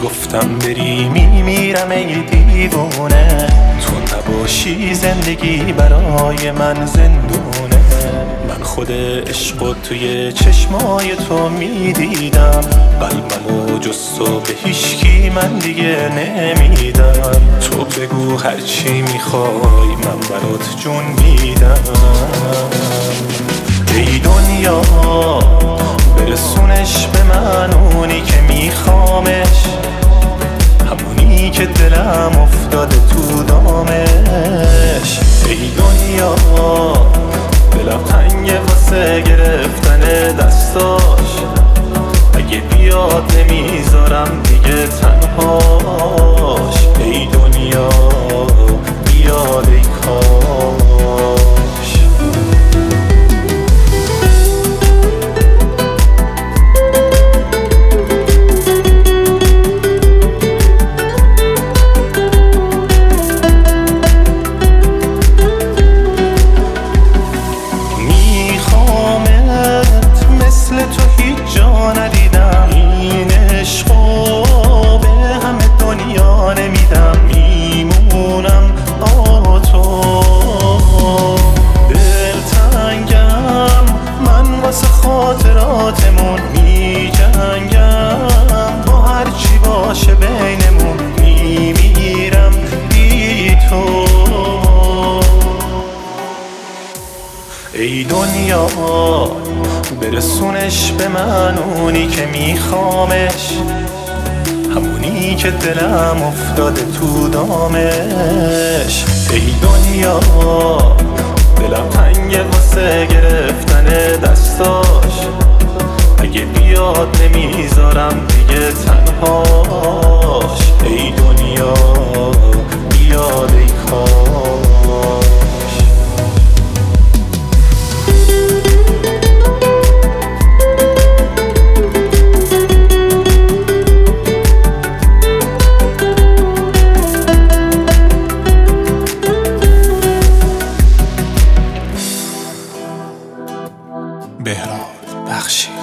گفتم بری میمیرم ای دیوونه، تو نباشی زندگی برای من زندونه. من خود عشقو توی چشمای تو میدیدم، قلبمو جز تو به هیچکی من دیگه نمیدم. تو بگو هرچی میخوای من برات جون میدم. ای دنیا برسونش به من اونی که میخوامش، همونی که دلم افتاده تو دامش. ای دنیا دلم تنگه واسه گرفتن دستاش، اگه بیاد نمیذارم دیگه تنهاش. ای دنیا بیاد ای کاش. مثل تو هیچ جا ندیدم، این عشقو به همه دنیا نمیدم. میمونم با تو دلتنگم من واسه خاطراتمون، میجنگم با هرچی باشه بینمون. میمیرم بی تو. ای دنیا برسونش به من اونی که میخوامش، همونی که دلم افتاده تو دامش. ای دنیا دلم تنگه واسه گرفتن دستاش، اگه بیاد نمیذارم دیگه تنهاش. ای دنیا بیاد ای کاش. بهراد بخشی.